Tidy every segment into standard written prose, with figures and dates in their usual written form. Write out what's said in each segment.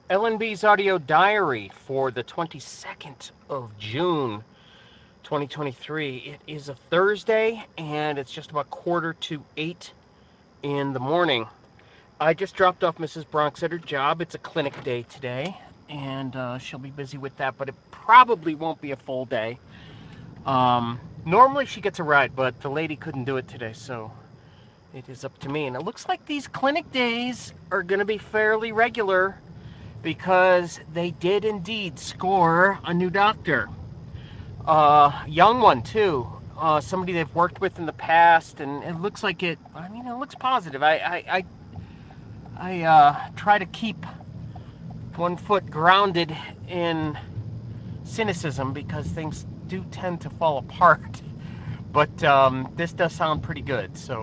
LNB's audio diary for the 22nd of June, 2023. It is a Thursday, and it's just about 7:45 in the morning. I just dropped off Mrs. Bronx at her job. It's a clinic day today, and she'll be busy with that, but it probably won't be a full day. Normally she gets a ride, but the lady couldn't do it today, so it is up to me. And it looks like these clinic days are going to be fairly regular because they did indeed score a new doctor. Young one, too. Somebody they've worked with in the past, and it looks like it, I mean, it looks positive. I try to keep one foot grounded in cynicism because things do tend to fall apart. But this does sound pretty good, so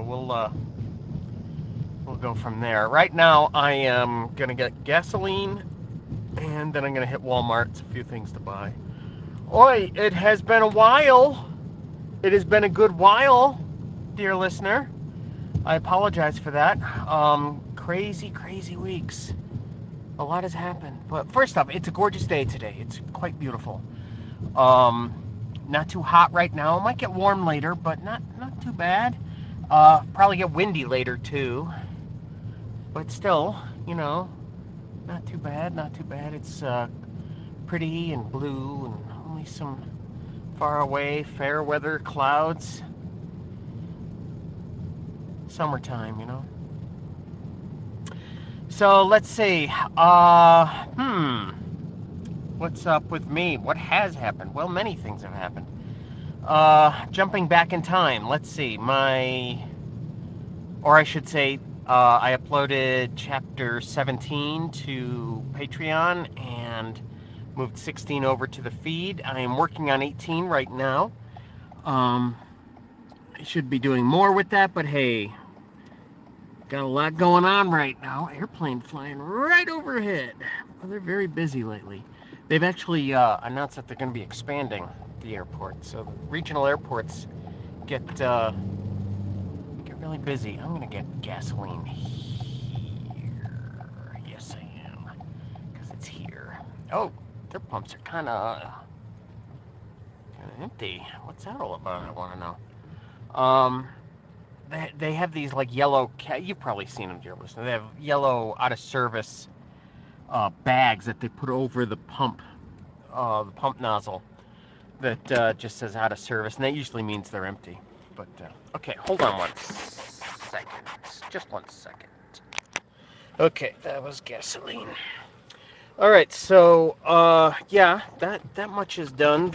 we'll go from there. Right now, I am gonna get gasoline, and then I'm gonna hit Walmart. It's a few things to buy. Oi, it has been a while. It has been a good while, dear listener. I apologize for that. Crazy weeks. A lot has happened. But first off, it's a gorgeous day today. It's quite beautiful. Not too hot right now. It might get warm later, but not too bad. Probably get windy later too. But still, not too bad. Not too bad. It's pretty and blue and only some far away fair weather clouds. Summertime, So let's see. What's up with me? What has happened? Well, many things have happened. Jumping back in time. Let's see. I uploaded chapter 17 to Patreon and moved 16 over to the feed. I am working on 18 right now. I should be doing more with that, but hey, got a lot going on right now. Airplane flying right overhead. Well, they're very busy lately. They've actually announced that they're going to be expanding the airport. So the regional airports get really busy. I'm going to get gasoline here. Yes, I am. Because it's here. Oh, their pumps are kind of empty. What's that all about? I want to know. They have these like yellow, you've probably seen them, dear listener. They have yellow out of service bags that they put over the pump nozzle that just says out of service, and that usually means they're empty. But okay, hold on 1 second, just 1 second. Okay, that was gasoline. All right, so yeah, that much is done.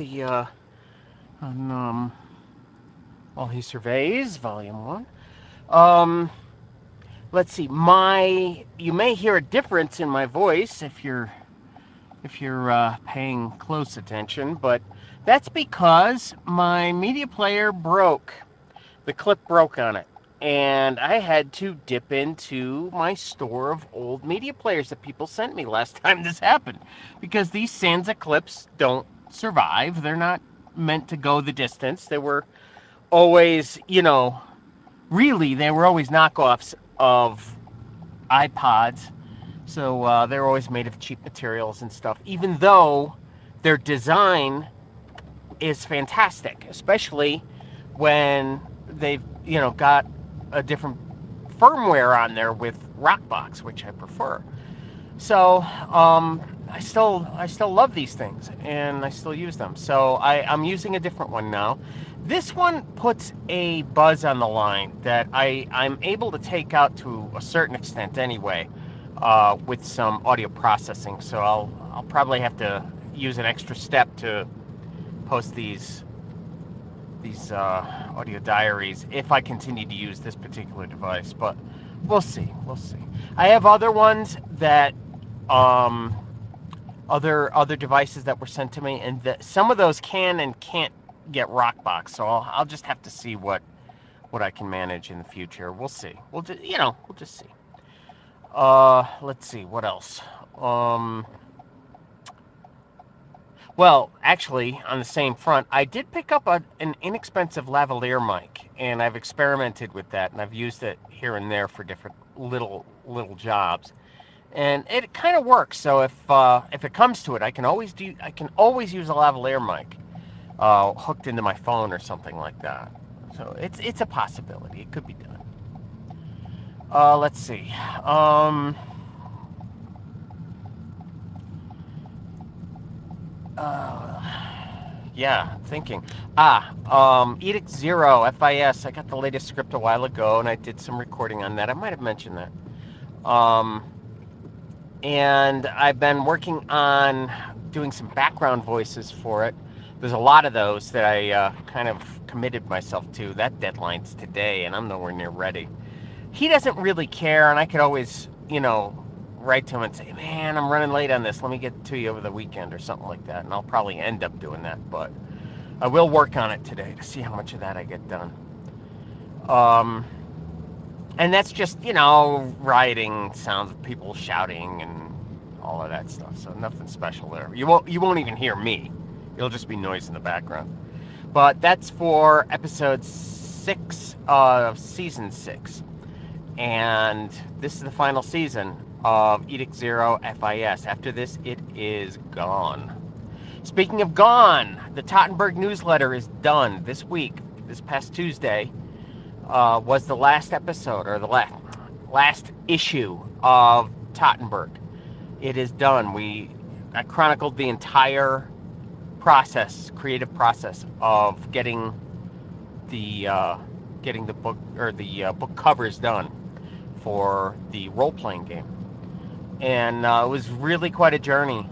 While he surveys, volume 1. Let's see. You may hear a difference in my voice if you're paying close attention, but that's because my media player broke. The clip broke on it, and I had to dip into my store of old media players that people sent me last time this happened, because these Sansa clips don't survive. They're not meant to go the distance. They were always, really, they were always knockoffs of iPods. So they're always made of cheap materials and stuff, even though their design is fantastic, especially when they've, got a different firmware on there with Rockbox, which I prefer. So I still love these things, and I still use them. So I'm using a different one now. This one puts a buzz on the line that I'm able to take out to a certain extent anyway, with some audio processing. So I'll probably have to use an extra step to post these audio diaries if I continue to use this particular device. But we'll see. I have other ones that other devices that were sent to me, and some of those can and can't get Rockbox. So I'll just have to see what I can manage in the future. We'll see. We'll just see. Let's see what else. Well, actually, on the same front, I did pick up an inexpensive lavalier mic, and I've experimented with that, and I've used it here and there for different little jobs. and it kind of works. So if it comes to it, I can always use a lavalier mic hooked into my phone or something like that. So it's a possibility. It could be done. Let's see. Yeah, thinking. Edict Zero, FIS. I got the latest script a while ago, and I did some recording on that. I might have mentioned that. And I've been working on doing some background voices for it. There's a lot of those that I kind of committed myself to. That deadline's today, and I'm nowhere near ready. He doesn't really care, and I could always, write to him and say, man, I'm running late on this. Let me get to you over the weekend or something like that. And I'll probably end up doing that, but I will work on it today to see how much of that I get done. And that's just, rioting sounds of people shouting and all of that stuff. So nothing special there. You won't even hear me. It'll just be noise in the background. But that's for episode 6 of season 6. And this is the final season of Edict Zero FIS. After this, it is gone. Speaking of gone, the Tottenberg newsletter is done this week. This past Tuesday was the last episode, or the last issue of Tottenberg. It is done. I chronicled the entire creative process of getting the book, or the book covers done for the role-playing game. And it was really quite a journey.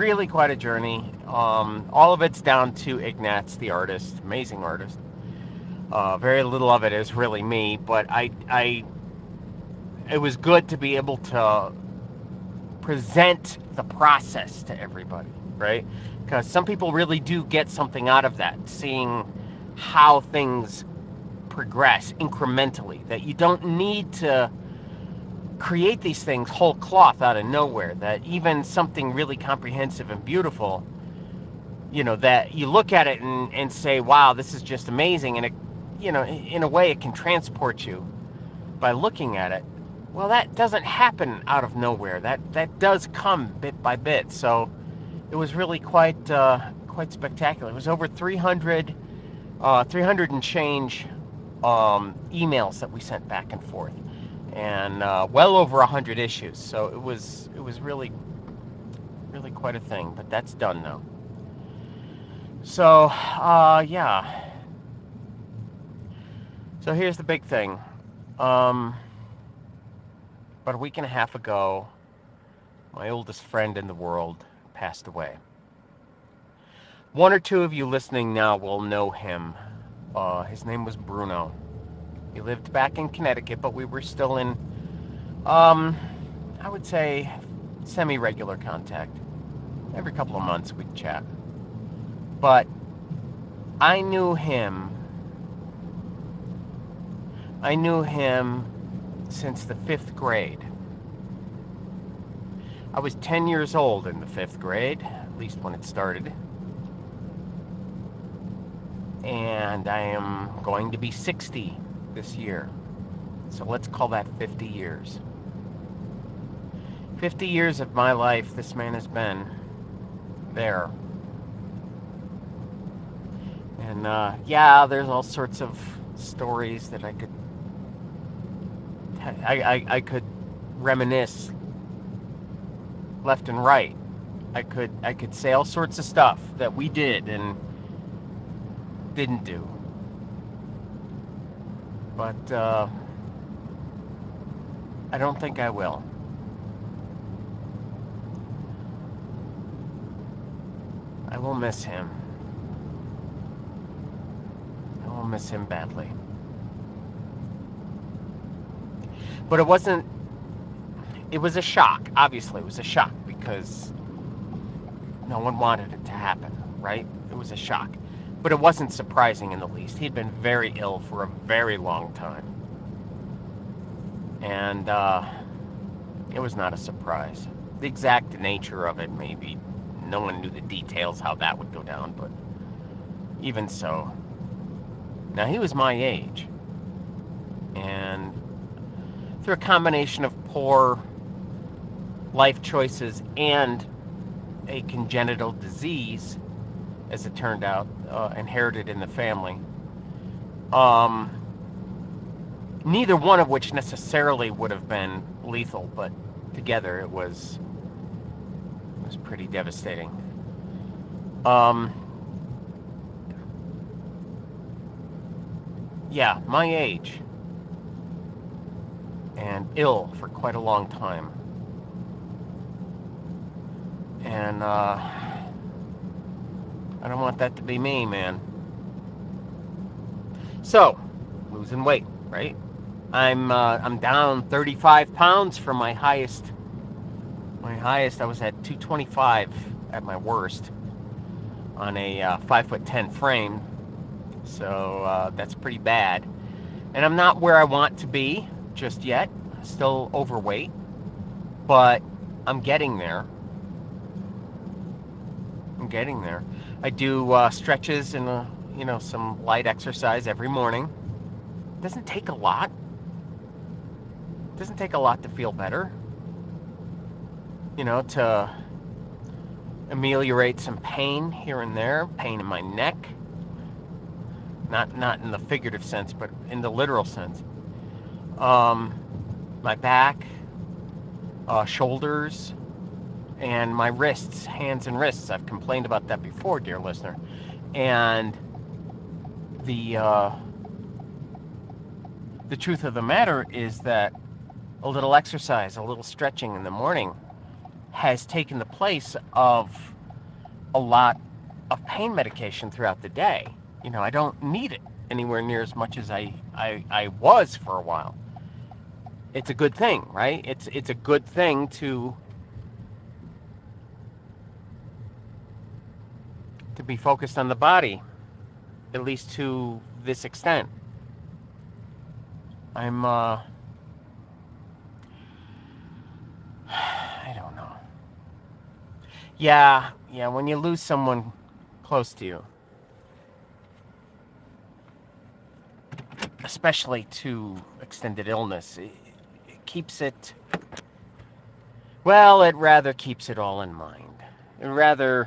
All of it's down to Ignatz, the artist, amazing artist. Very little of it is really me, but it was good to be able to present the process to everybody, right? Because some people really do get something out of that, seeing how things progress incrementally, that you don't need to create these things whole cloth out of nowhere, that even something really comprehensive and beautiful, that you look at it and say, wow, this is just amazing, and it, in a way it can transport you by looking at it. Well, that doesn't happen out of nowhere. That does come bit by bit. So it was really quite spectacular. It was over 300 and change emails that we sent back and forth, and well over 100 issues. So it was really quite a thing. But that's done now. So yeah. So here's the big thing. About a week and a half ago, my oldest friend in the world passed away. One or two of you listening now will know him. His name was Bruno. He lived back in Connecticut, but we were still in, I would say, semi-regular contact. Every couple of months we'd chat. But I knew him since the 5th grade. I was 10 years old in the 5th grade, at least when it started. And I am going to be 60 this year. So let's call that 50 years. 50 years of my life, this man has been there. And yeah, there's all sorts of stories that I could reminisce left and right. I could say all sorts of stuff that we did and didn't do. But I don't think I will. I will miss him. I will miss him badly. But it was a shock. Obviously, it was a shock because no one wanted it to happen, right? It was a shock. But it wasn't surprising in the least. He'd been very ill for a very long time. And it was not a surprise. The exact nature of it, maybe no one knew the details how that would go down, but even so. Now, he was my age. And through a combination of poor life choices and a congenital disease, as it turned out, inherited in the family. Um, Neither one of which necessarily would have been lethal, but together it was pretty devastating. Um, yeah, my age, and ill for quite a long time, and I don't want that to be me, man. So, losing weight, right? I'm down 35 pounds from my highest. My highest, I was at 225 at my worst on a 5'10" frame. So that's pretty bad. And I'm not where I want to be just yet. Still overweight, but I'm getting there. I'm getting there. I do stretches and some light exercise every morning. It doesn't take a lot. It doesn't take a lot to feel better. To ameliorate some pain here and there, pain in my neck. Not in the figurative sense, but in the literal sense. My back, shoulders, and my wrists, hands and wrists. I've complained about that before, dear listener. And the truth of the matter is that a little exercise, a little stretching in the morning has taken the place of a lot of pain medication throughout the day. I don't need it anywhere near as much as I was for a while. It's a good thing, right? It's a good thing to be focused on the body, at least to this extent. I'm I don't know. Yeah, when you lose someone close to you, especially to extended illness, it keeps it, well, it rather keeps it all in mind. It rather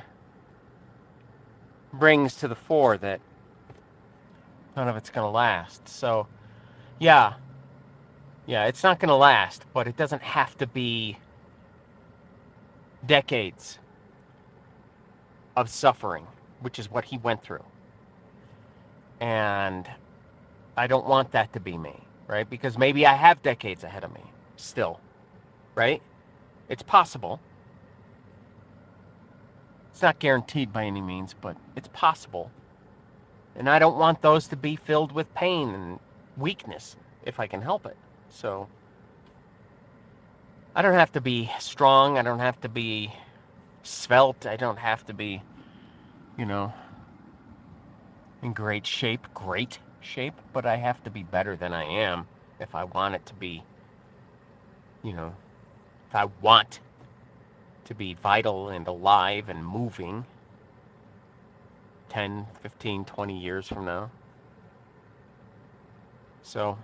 brings to the fore that none of it's going to last. So, yeah, it's not going to last, but it doesn't have to be decades of suffering, which is what he went through. And I don't want that to be me, right? Because maybe I have decades ahead of me still, right? It's possible. It's not guaranteed by any means, but it's possible. And I don't want those to be filled with pain and weakness if I can help it. So I don't have to be strong. I don't have to be svelte. I don't have to be, in great shape, but I have to be better than I am if I want it to be, if I want to be vital and alive and moving 10, 15, 20 years from now. So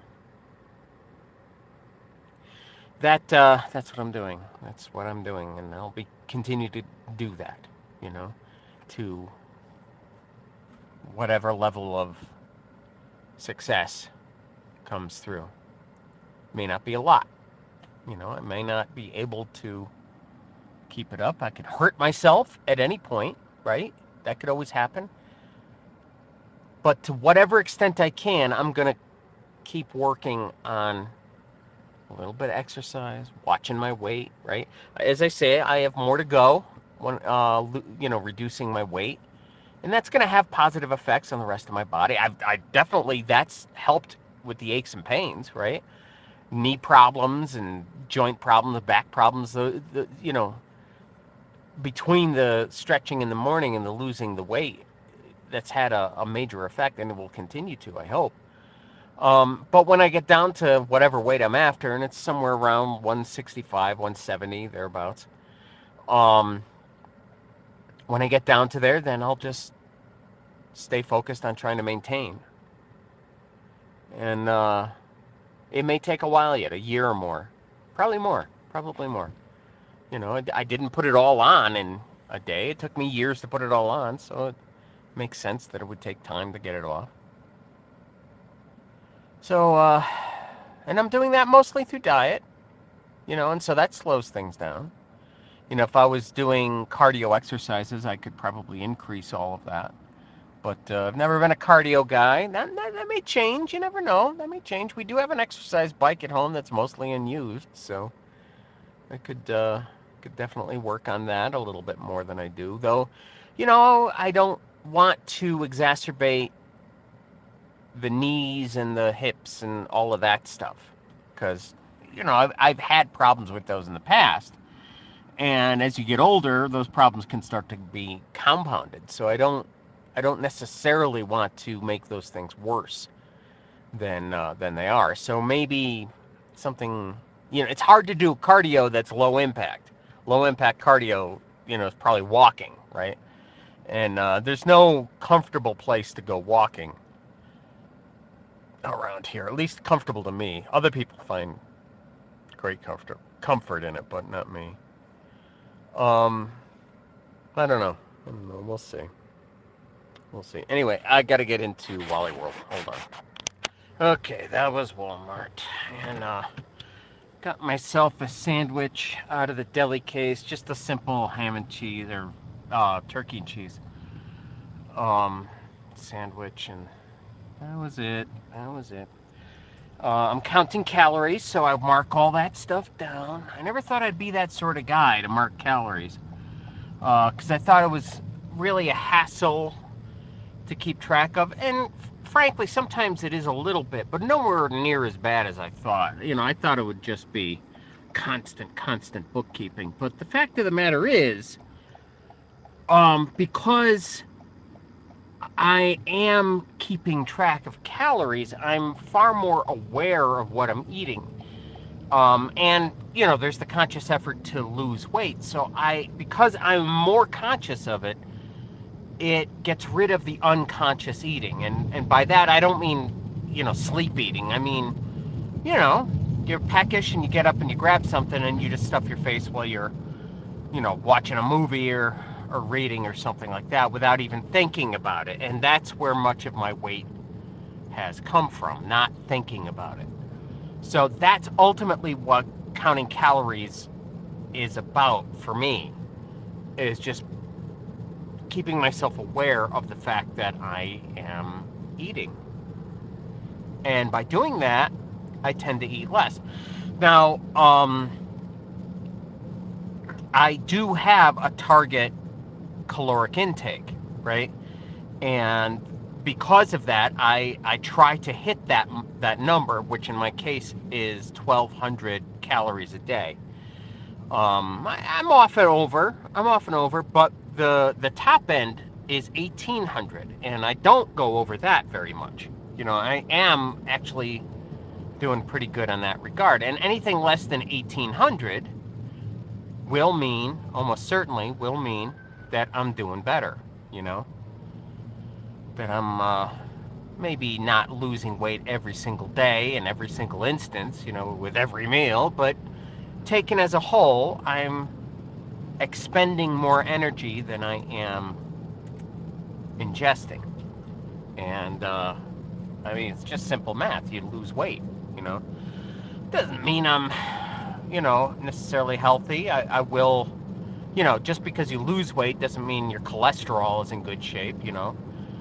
that's what I'm doing. That's what I'm doing, and I'll continue to do that, to whatever level of success comes through. May not be a lot. I may not be able to keep it up. I could hurt myself at any point, right? That could always happen. But to whatever extent I can, I'm going to keep working on a little bit of exercise, watching my weight, right? As I say, I have more to go when, reducing my weight. And that's going to have positive effects on the rest of my body. I definitely, that's helped with the aches and pains, right? Knee problems and joint problems, back problems, between the stretching in the morning and the losing the weight, that's had a major effect, and it will continue to, I hope. But when I get down to whatever weight I'm after, and it's somewhere around 165, 170, thereabouts, when I get down to there, then I'll just stay focused on trying to maintain. And it may take a while yet, a year or more. Probably more. You know, I didn't put it all on in a day. It took me years to put it all on, so it makes sense that it would take time to get it off. So, and I'm doing that mostly through diet, you know, and so that slows things down. You know, if I was doing cardio exercises, I could probably increase all of that. But I've never been a cardio guy. That may change. You never know. That may change. We do have an exercise bike at home that's mostly unused, so I could definitely work on that a little bit more than I do. Though, you know, I don't want to exacerbate the knees and the hips and all of that stuff, because you know I've had problems with those in the past, and as you get older, those problems can start to be compounded. So I don't necessarily want to make those things worse than they are. So maybe something, you know, it's hard to do cardio that's low impact. Low impact cardio, you know, is probably walking, right? And there's no comfortable place to go walking around here, at least comfortable to me. Other people find great comfort in it, but not me. I don't know. We'll see. We'll see. Anyway, I got to get into Wally World. Hold on. Okay, that was Walmart, and got myself a sandwich out of the deli case, just a simple ham and cheese or turkey and cheese sandwich, and that was it. I'm counting calories, so I mark all that stuff down. I never thought I'd be that sort of guy to mark calories, because I thought it was really a hassle to keep track of, and frankly, sometimes it is a little bit, but nowhere near as bad as I thought. You know, I thought it would just be constant bookkeeping. But the fact of the matter is, because I am keeping track of calories, I'm far more aware of what I'm eating. And, you know, there's the conscious effort to lose weight. So because I'm more conscious of it, it gets rid of the unconscious eating. And by that, I don't mean, you know, sleep eating. I mean, you know, you're peckish and you get up and you grab something and you just stuff your face while you're, you know, watching a movie or reading or something like that without even thinking about it. And that's where much of my weight has come from, not thinking about it. So that's ultimately what counting calories is about for me, is just keeping myself aware of the fact that I am eating. And by doing that, I tend to eat less. Now, I do have a target caloric intake, right? And because of that, I try to hit that number, which in my case is 1,200 calories a day. I'm often over, but the top end is 1,800, and I don't go over that very much. You know, I am actually doing pretty good on that regard, and anything less than 1,800 will mean, almost certainly will mean, that I'm doing better, you know? That I'm maybe not losing weight every single day in every single instance, you know, with every meal, but taken as a whole, I'm expending more energy than I am ingesting. And, I mean, it's just simple math. You lose weight, you know? Doesn't mean I'm, you know, necessarily healthy. I will, you know, just because you lose weight doesn't mean your cholesterol is in good shape, you know,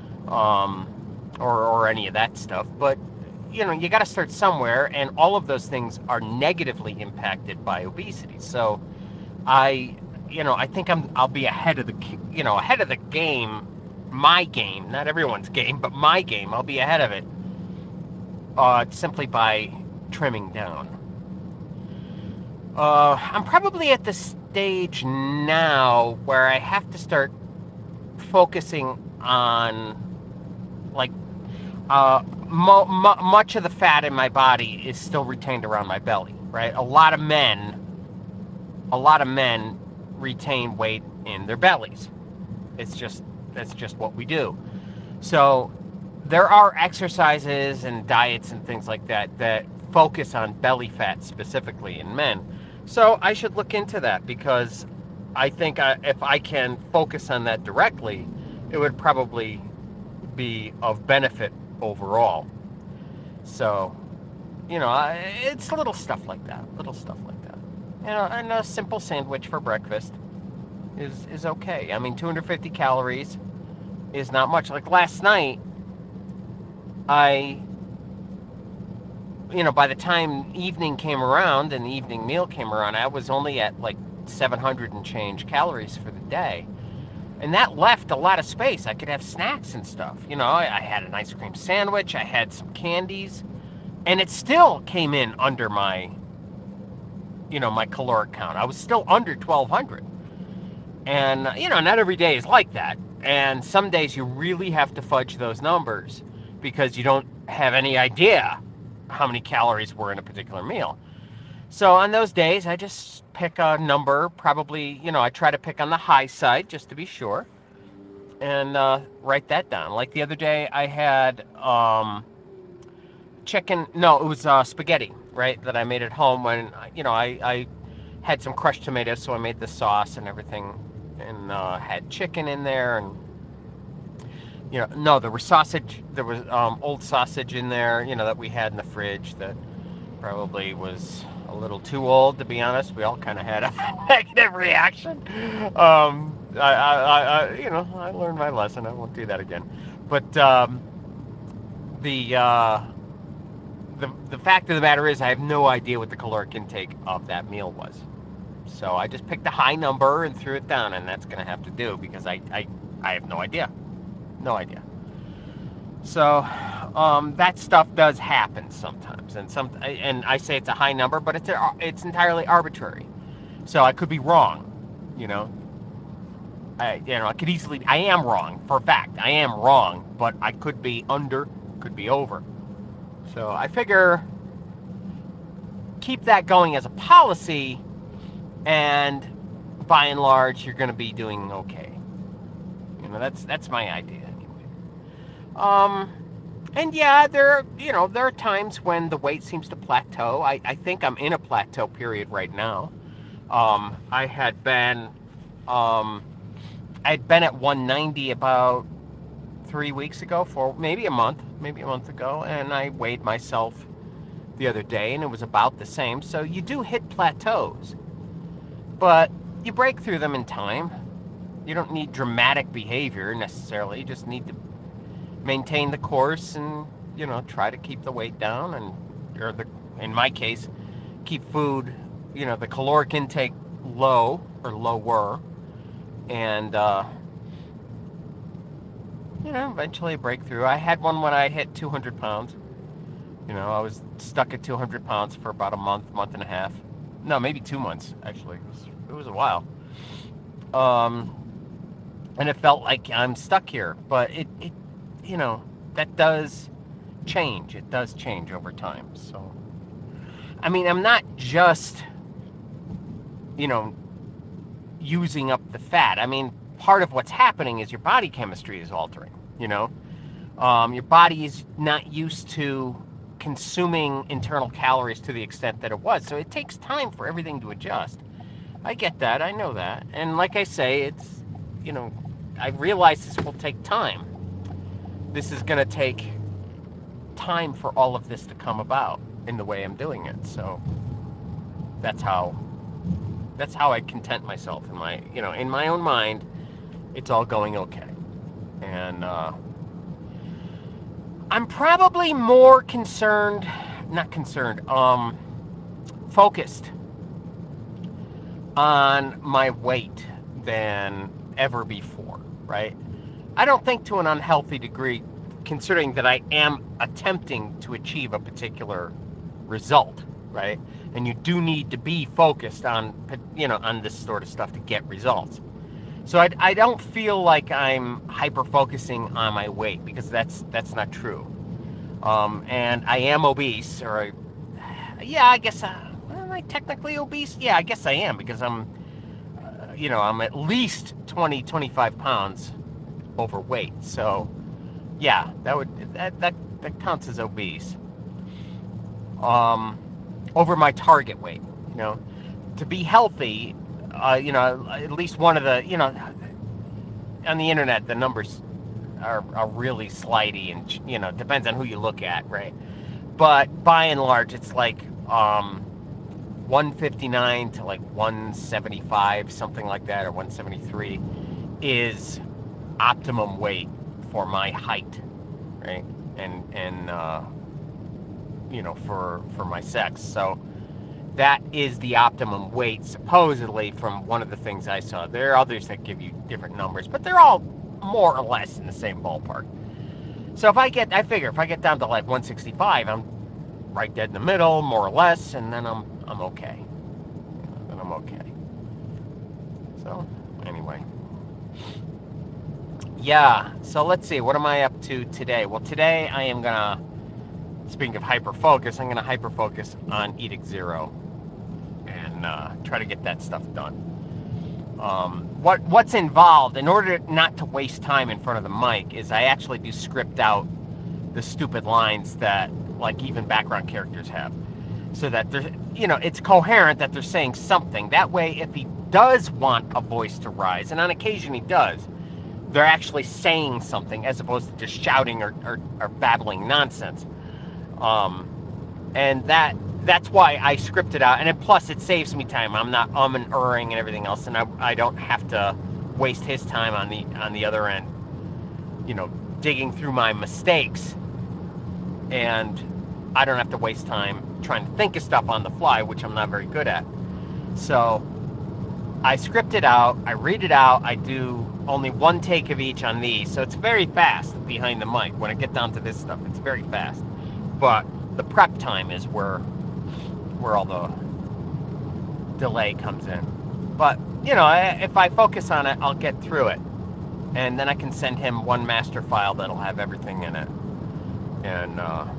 or any of that stuff. But, you know, you got to start somewhere, and all of those things are negatively impacted by obesity. So I think I'll be ahead of the game, my game, not everyone's game, but my game. I'll be ahead of it, simply by trimming down. I'm probably at the stage now where I have to start focusing on, like, much of the fat in my body is still retained around my belly, right? A lot of men retain weight in their bellies. That's just what we do. So there are exercises and diets and things like that focus on belly fat specifically in men. So I should look into that because I think if I can focus on that directly, it would probably be of benefit overall. So, it's little stuff like that. Little stuff like that. And a simple sandwich for breakfast is okay. I mean, 250 calories is not much. Like last night, I, by the time evening came around and the evening meal came around, I was only at like 700 and change calories for the day. And that left a lot of space. I could have snacks and stuff. I had an ice cream sandwich, I had some candies, and it still came in under my caloric count. I was still under 1200. And, not every day is like that. And some days you really have to fudge those numbers because you don't have any idea how many calories were in a particular meal. So on those days, I just pick a number, probably, I try to pick on the high side just to be sure, and write that down. Like the other day, I had chicken, no, it was spaghetti, right, that I made at home when, I had some crushed tomatoes, so I made the sauce and everything, and had chicken in there, and, no, there was sausage, there was old sausage in there, that we had in the fridge that probably was a little too old, to be honest. We all kind of had a negative reaction. I learned my lesson. I won't do that again. But the fact of the matter is, I have no idea what the caloric intake of that meal was. So I just picked a high number and threw it down, and that's going to have to do because I have no idea. No idea. So that stuff does happen sometimes, and I say it's a high number, but it's entirely arbitrary. So I could be wrong, I could easily. I am wrong for a fact. I am wrong, but I could be under, could be over. So I figure keep that going as a policy, and by and large, you're going to be doing okay. That's my idea. And yeah, there are times when the weight seems to plateau. I think I'm in a plateau period right now. I'd been at 190 about 3 weeks ago, maybe a month ago, and I weighed myself the other day, and it was about the same. So you do hit plateaus, but you break through them in time. You don't need dramatic behavior necessarily. You just need to maintain the course and, try to keep the weight down in my case, keep food, the caloric intake low or lower. And, eventually break through. I had one when I hit 200 pounds. I was stuck at 200 pounds for about a month and a half. No, maybe 2 months, actually. It was a while. And it felt like I'm stuck here, but it that does change. It does change over time. So, I mean, I'm not just, using up the fat. I mean, part of what's happening is your body chemistry is altering, your body is not used to consuming internal calories to the extent that it was. So it takes time for everything to adjust. I get that. I know that. And like I say, it's, I realize this will take time. This is going to take time for all of this to come about in the way I'm doing it. So that's how I content myself in my own mind. It's all going okay. And I'm probably more focused on my weight than ever before, right? I don't think to an unhealthy degree, considering that I am attempting to achieve a particular result, right? And you do need to be focused on, on this sort of stuff to get results. So I don't feel like I'm hyper-focusing on my weight, because that's not true. And I am obese, I guess, am I technically obese? Yeah, I guess I am, because I'm at least 25 pounds overweight. So yeah, that counts as obese. Over my target weight, to be healthy, at least one of the, on the internet, the numbers are really slidey and, depends on who you look at, right? But by and large, it's like 159 to like 175, something like that, or 173 is optimum weight for my height, right? And for my sex. So that is the optimum weight, supposedly, from one of the things I saw. There are others that give you different numbers, but they're all more or less in the same ballpark. So I figure if I get down to like 165, I'm right dead in the middle, more or less, and then I'm okay. Then I'm okay. So anyway. Yeah, so let's see, what am I up to today? Well, today I am gonna, speaking of hyper-focus, I'm gonna hyper-focus on Edict Zero and try to get that stuff done. What's involved, in order not to waste time in front of the mic, is I actually do script out the stupid lines that, like, even background characters have. So that they're, it's coherent that they're saying something. That way, if he does want a voice to rise, and on occasion he does, they're actually saying something as opposed to just shouting or babbling nonsense. And that's why I script it out. And plus, it saves me time. I'm not and erring and everything else, and I don't have to waste his time on the other end, digging through my mistakes. And I don't have to waste time trying to think of stuff on the fly, which I'm not very good at. So I script it out, I read it out, I do only one take of each on these, so it's very fast behind the mic. When I get down to this stuff, it's very fast. But the prep time is where all the delay comes in. But, if I focus on it, I'll get through it. And then I can send him one master file that'll have everything in it. And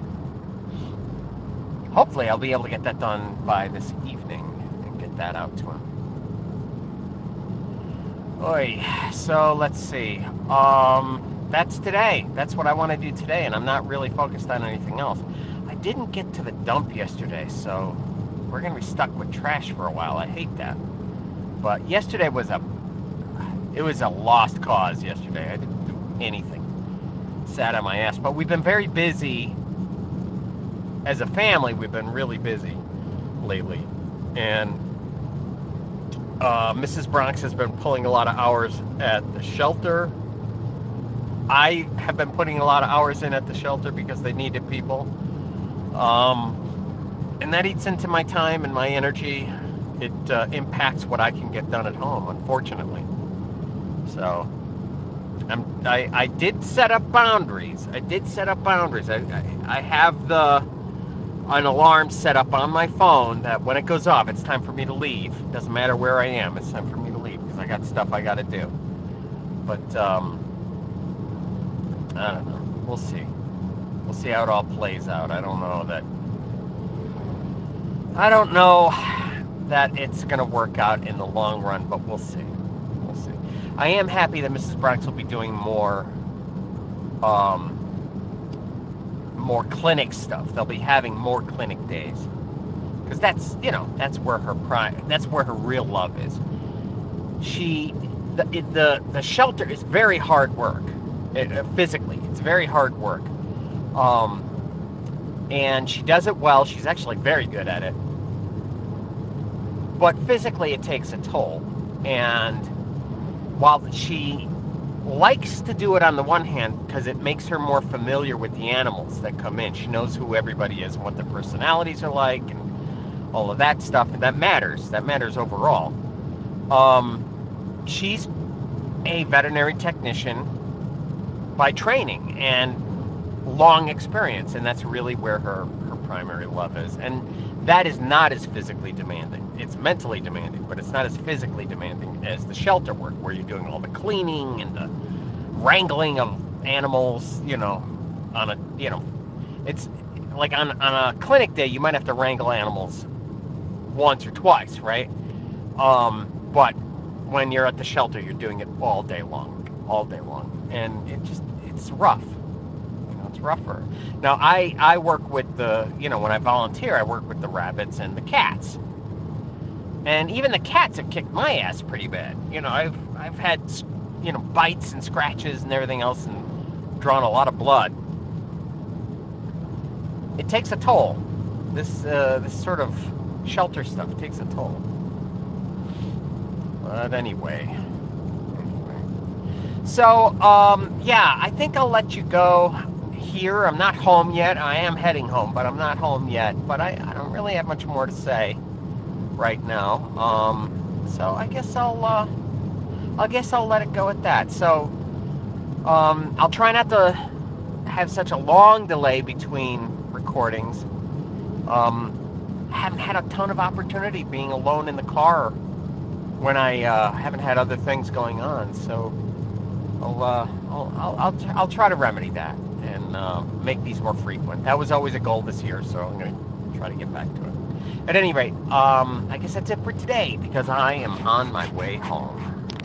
hopefully I'll be able to get that done by this evening and get that out to him. Oy, so let's see. That's today. That's what I want to do today, and I'm not really focused on anything else. I didn't get to the dump yesterday, so we're going to be stuck with trash for a while. I hate that. But yesterday was a lost cause yesterday. I didn't do anything. Sat on my ass. But we've been very busy. As a family, we've been really busy lately. And Mrs. Bronx has been pulling a lot of hours at the shelter. I have been putting a lot of hours in at the shelter because they needed people. And that eats into my time and my energy. It impacts what I can get done at home, unfortunately. So I did set up boundaries. I have an alarm set up on my phone that when it goes off, it's time for me to leave. Doesn't matter where I am, it's time for me to leave because I got stuff I got to do. But I don't know. We'll see. We'll see how it all plays out. I don't know that it's going to work out in the long run, but we'll see. We'll see. I am happy that Mrs. Bronx will be doing more clinic stuff. They'll be having more clinic days because that's where her real love is. The shelter is very hard work. Physically, it's very hard work. And she does it well. She's actually very good at it. But physically, it takes a toll. And while she likes to do it on the one hand because it makes her more familiar with the animals that come in. She knows who everybody is and what their personalities are like and all of that stuff. And that matters. That matters overall. She's a veterinary technician by training and long experience, and that's really where her primary love is. And that is not as physically demanding. It's mentally demanding, but it's not as physically demanding as the shelter work, where you're doing all the cleaning and the wrangling of animals, it's like on a clinic day, you might have to wrangle animals once or twice, right? But when you're at the shelter, you're doing it all day long. And it's rough. It's rougher. Now, I work with when I volunteer, I work with the rabbits and the cats. And even the cats have kicked my ass pretty bad. I've had bites and scratches and everything else, and drawn a lot of blood. It takes a toll. This sort of shelter stuff takes a toll. But anyway. So, yeah, I think I'll let you go here. I'm not home yet. I am heading home, but I'm not home yet. But I don't really have much more to say right now. So I guess I'll let it go at that. So, I'll try not to have such a long delay between recordings. Haven't had a ton of opportunity being alone in the car when I haven't had other things going on. So I'll try to remedy that and make these more frequent. That was always a goal this year, so I'm going to try to get back to it. At any rate, I guess that's it for today, because I am on my way home.